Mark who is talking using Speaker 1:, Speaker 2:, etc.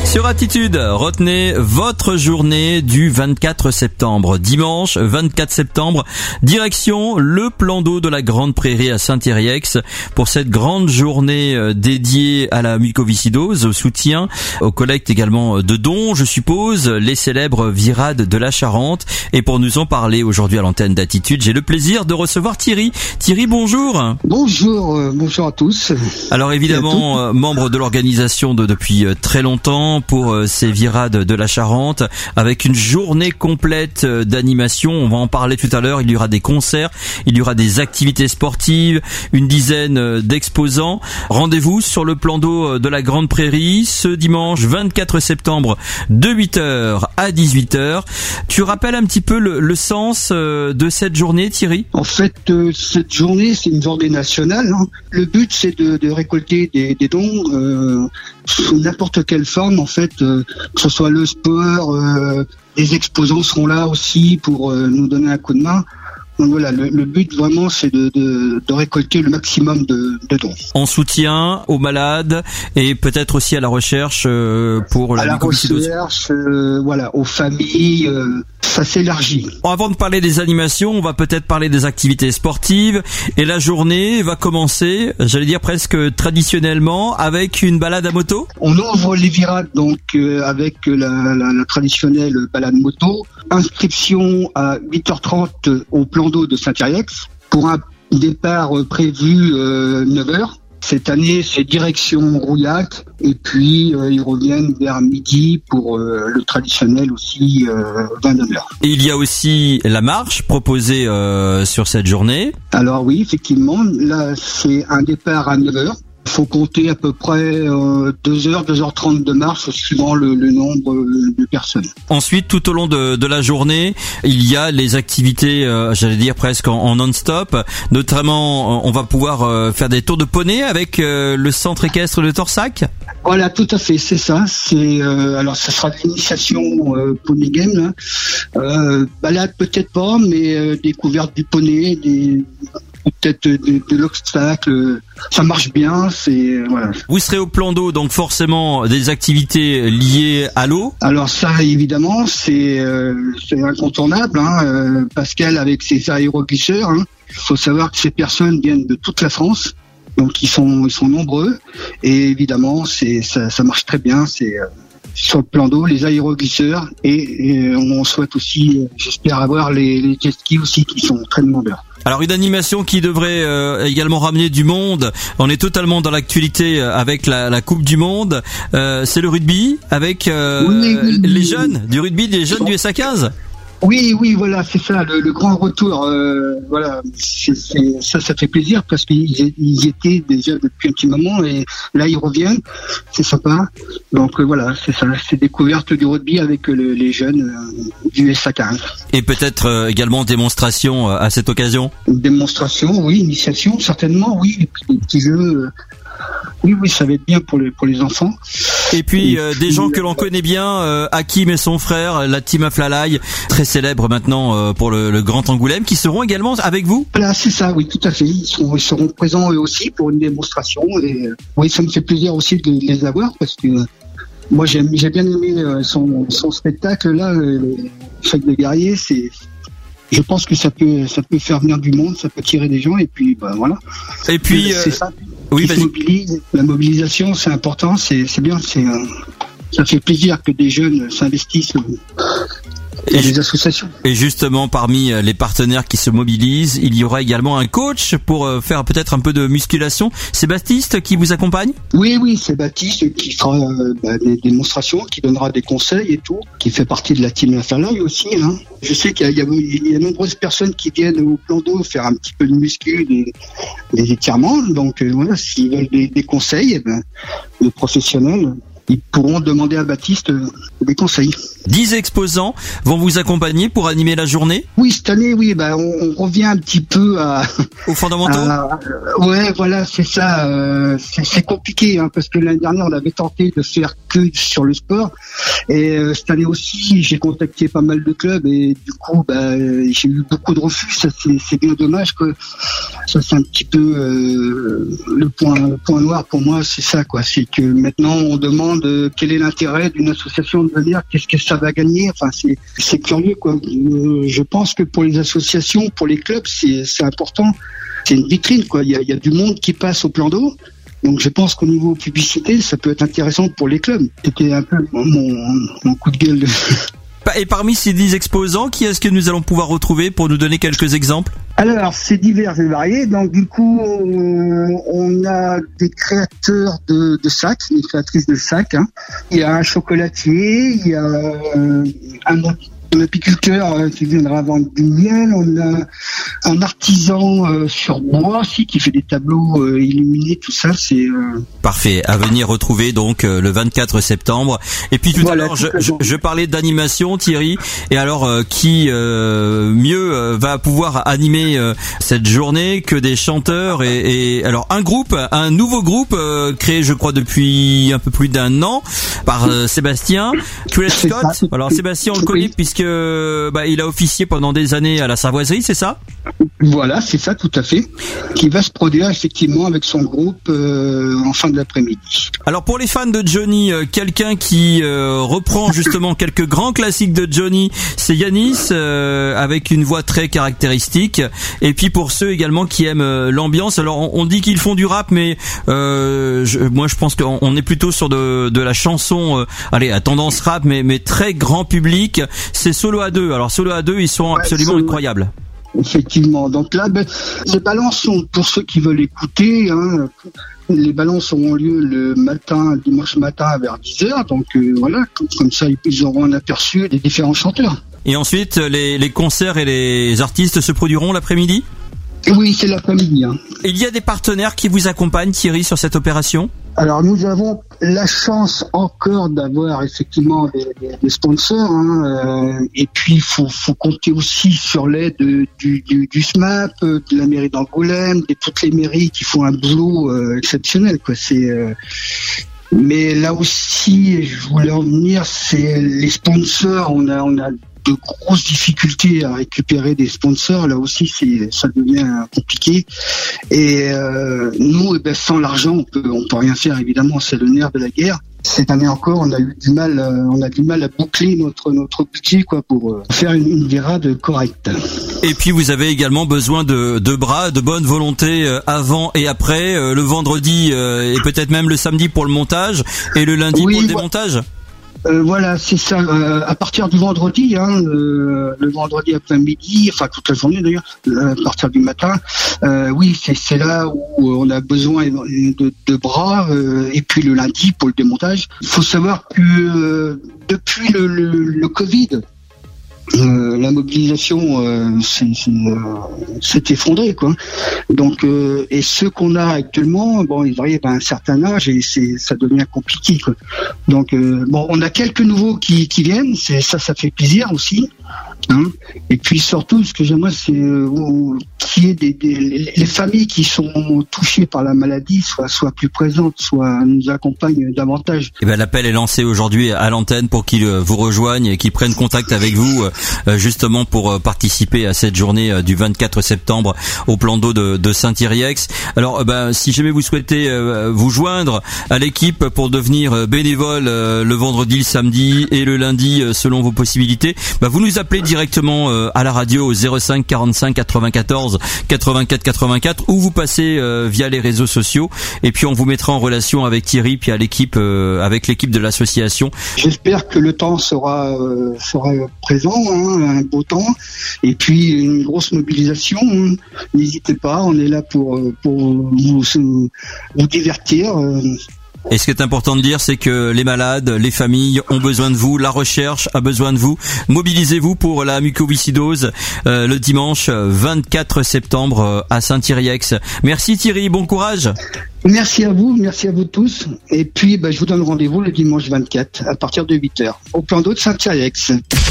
Speaker 1: Sur Attitude, retenez votre journée du 24 septembre. Dimanche 24 septembre, direction le plan d'eau de la Grande Prairie à Saint-Yrieix pour cette grande journée dédiée à la mucoviscidose, au soutien, aux collectes également de dons, je suppose, les célèbres virades de la Charente. Et pour nous en parler aujourd'hui à l'antenne d'Attitude, j'ai le plaisir de recevoir Thierry. Thierry, bonjour.
Speaker 2: Bonjour à tous.
Speaker 1: Alors évidemment, membre de l'organisation depuis très longtemps pour ces virades de la Charente, avec une journée complète d'animation. On va en parler tout à l'heure. Il y aura des concerts, il y aura des activités sportives, une dizaine d'exposants. Rendez-vous sur le plan d'eau de la Grande Prairie ce dimanche 24 septembre de 8h à 18h. Tu rappelles un petit peu le sens de cette journée, Thierry ?
Speaker 2: En fait, cette journée, c'est une journée nationale. Le but, c'est de récolter des dons sous n'importe quelle forme, en fait, que ce soit le sport, les exposants seront là aussi pour nous donner un coup de main. Donc voilà, le but vraiment, c'est de récolter le maximum de dons.
Speaker 1: En soutien aux malades et peut-être aussi à la recherche pour la mucoviscidose.
Speaker 2: À la recherche, voilà, aux familles, ça s'élargit.
Speaker 1: Avant de parler des animations, on va peut-être parler des activités sportives. Et la journée va commencer, j'allais dire presque traditionnellement, avec une balade à moto.
Speaker 2: On ouvre les virades donc avec la traditionnelle balade moto. Inscription à 8h30 au plan d'eau de Saint-Yrieix pour un départ prévu 9h. Cette année, c'est direction Rouillac et puis ils reviennent vers midi pour le traditionnel aussi 29h.
Speaker 1: Et il y a aussi la marche proposée sur cette journée.
Speaker 2: Alors oui, effectivement, là c'est un départ à 9h. Il faut compter à peu près 2h30 de marche suivant le nombre de personnes.
Speaker 1: Ensuite, tout au long de la journée, il y a les activités, j'allais dire presque en non-stop. Notamment, on va pouvoir faire des tours de poney avec le centre équestre de Torsac.
Speaker 2: Voilà, tout à fait, c'est ça. Alors, ça sera l'initiation poney game. Balade peut-être pas, mais découverte du poney, peut-être de l'obstacle, ça marche bien, voilà.
Speaker 1: Vous serez au plan d'eau, donc forcément des activités liées à l'eau.
Speaker 2: Alors ça, évidemment, c'est incontournable. Pascal avec ses aéroglisseurs. Il faut savoir que ces personnes viennent de toute la France, donc ils sont nombreux. Et évidemment, ça marche très bien. C'est sur le plan d'eau, les aéroglisseurs et on souhaite aussi, j'espère avoir les jet skis aussi qui sont très demandeurs.
Speaker 1: Alors une animation qui devrait également ramener du monde. On est totalement dans l'actualité avec la Coupe du Monde. C'est le rugby avec les jeunes du rugby, des jeunes du SA15.
Speaker 2: Oui, voilà, c'est ça, le grand retour. Voilà, ça fait plaisir parce qu'ils étaient déjà depuis un petit moment et là ils reviennent, c'est sympa. Donc voilà, c'est ça, c'est découverte du rugby avec les jeunes du SA15.
Speaker 1: Et peut-être également démonstration à cette occasion.
Speaker 2: Démonstration, oui, initiation, certainement, oui, et puis des petits jeux. Oui, ça va être bien pour les enfants.
Speaker 1: Et puis des gens que l'on connaît bien, Hakim et son frère, la team Aflalai, très célèbre maintenant pour le Grand Angoulême, qui seront également avec vous.
Speaker 2: Voilà, c'est ça, oui, tout à fait. Ils seront présents eux aussi pour une démonstration. Et oui, ça me fait plaisir aussi de les avoir parce que moi j'ai bien aimé son spectacle là, Fête des guerriers. Je pense que ça peut faire venir du monde, ça peut tirer des gens et puis voilà.
Speaker 1: Et puis
Speaker 2: c'est ça.
Speaker 1: Oui,
Speaker 2: la mobilisation, c'est important, c'est bien, ça fait plaisir que des jeunes s'investissent dans les associations.
Speaker 1: Et justement, parmi les partenaires qui se mobilisent, il y aura également un coach pour faire peut-être un peu de musculation. C'est Baptiste qui vous accompagne ?
Speaker 2: Oui, c'est Baptiste qui fera des démonstrations, qui donnera des conseils et tout, qui fait partie de la team Aflalai aussi. Je sais qu'il y a de nombreuses personnes qui viennent au plan d'eau faire un petit peu de muscu, des étirements. Donc voilà, s'ils veulent des conseils, les professionnels, ils pourront demander à Baptiste des conseils.
Speaker 1: 10 exposants vont vous accompagner pour animer la journée ?
Speaker 2: Oui, cette année, oui, on revient un petit peu
Speaker 1: aux fondamentaux.
Speaker 2: Ouais, voilà, c'est ça. C'est compliqué parce que l'année dernière, on avait tenté de faire que sur le sport. Et cette année aussi, j'ai contacté pas mal de clubs et du coup, j'ai eu beaucoup de refus. Ça, c'est bien dommage que ça, c'est un petit peu le point noir pour moi, c'est ça, quoi. C'est que maintenant, on demande quel est l'intérêt d'une association de venir, qu'est-ce que ça va gagner. Enfin, c'est curieux, quoi. Je pense que pour les associations, pour les clubs, c'est important. C'est une vitrine, quoi. Il y a du monde qui passe au plan d'eau. Donc je pense qu'au niveau publicité, ça peut être intéressant pour les clubs. C'était un peu mon coup de gueule.
Speaker 1: Et parmi ces 10 exposants, qui est-ce que nous allons pouvoir retrouver pour nous donner quelques exemples ?
Speaker 2: Alors, c'est divers et varié. Donc, du coup, on a des créateurs de sacs, des créatrices de sacs. Hein. Il y a un chocolatier, il y a un apiculteur qui viendra vendre du miel. On a un artisan sur bois aussi qui fait des tableaux illuminés, tout ça. C'est
Speaker 1: parfait. À venir retrouver donc le 24 septembre. Et puis tout à l'heure, je parlais d'animation, Thierry. Et alors, qui mieux va pouvoir animer cette journée que des chanteurs et alors un nouveau groupe créé, je crois, depuis un peu plus d'un an par Sébastien Scott. Alors Sébastien, on le connaît puisque il a officié pendant des années à la Savoiserie, c'est ça ?
Speaker 2: Voilà, c'est ça, tout à fait. Qui va se produire effectivement avec son groupe en fin de l'après-midi.
Speaker 1: Alors pour les fans de Johnny, quelqu'un qui reprend justement quelques grands classiques de Johnny, c'est Yanis avec une voix très caractéristique. Et puis pour ceux également qui aiment l'ambiance, alors on dit qu'ils font du rap, mais moi je pense qu'on est plutôt sur de la chanson, à tendance rap, mais très grand public. C'est Solo A2. Alors Solo A2, ils sont absolument incroyables.
Speaker 2: Effectivement. Donc là, les balances sont pour ceux qui veulent écouter. Hein, les balances auront lieu le dimanche matin vers 10h. Donc voilà, comme ça, ils auront un aperçu des différents chanteurs.
Speaker 1: Et ensuite, les concerts et les artistes se produiront l'après-midi ?
Speaker 2: Oui, c'est l'après-midi. Hein.
Speaker 1: Il y a des partenaires qui vous accompagnent, Thierry, sur cette opération ?
Speaker 2: Alors nous avons la chance encore d'avoir effectivement des sponsors, hein, et puis faut compter aussi sur l'aide du SMAP, de la mairie d'Angoulême, de toutes les mairies qui font un boulot exceptionnel, quoi. Mais là aussi, je voulais en venir, c'est les sponsors. On a de grosses difficultés à récupérer des sponsors. Là aussi, ça devient compliqué. Et nous, sans l'argent, on peut rien faire, évidemment. C'est le nerf de la guerre. Cette année encore, on a du mal à boucler notre budget, quoi, pour faire une virade correcte.
Speaker 1: Et puis vous avez également besoin de bras, de bonne volonté avant et après, le vendredi et peut-être même le samedi pour le montage et le lundi pour le démontage.
Speaker 2: Voilà, c'est ça. À partir du vendredi, le vendredi après-midi, enfin toute la journée d'ailleurs, à partir du matin, oui, c'est là où on a besoin de bras, et puis le lundi pour le démontage. Il faut savoir que depuis le Covid, la mobilisation s'est effondrée, quoi. Donc et ceux qu'on a actuellement, ils arrivent à un certain âge et ça devient compliqué, quoi. Donc on a quelques nouveaux qui viennent, ça fait plaisir aussi. Hein. Et puis surtout, ce que j'aimerais, c'est qu'il y ait les familles qui sont touchées par la maladie soient plus présentes, nous accompagnent davantage.
Speaker 1: Et l'appel est lancé aujourd'hui à l'antenne pour qu'ils vous rejoignent et qu'ils prennent contact avec vous, justement pour participer à cette journée du 24 septembre au plan d'eau de Saint-Yrieix. Alors, si jamais vous souhaitez vous joindre à l'équipe pour devenir bénévole le vendredi, le samedi et le lundi, selon vos possibilités, vous nous appelez directement à la radio au 05 45 94 84 84 ou vous passez via les réseaux sociaux et puis on vous mettra en relation avec Thierry puis avec l'équipe de l'association.
Speaker 2: J'espère que le temps sera présent, un beau temps et puis une grosse mobilisation. N'hésitez pas, on est là pour vous divertir.
Speaker 1: Et ce qui est important de dire, c'est que les malades, les familles ont besoin de vous, la recherche a besoin de vous. Mobilisez-vous pour la mucoviscidose le dimanche 24 septembre à Saint-Yrieix. Merci Thierry, bon courage.
Speaker 2: Merci à vous tous. Et puis je vous donne rendez-vous le dimanche 24 à partir de 8h au plan d'eau de Saint-Yrieix.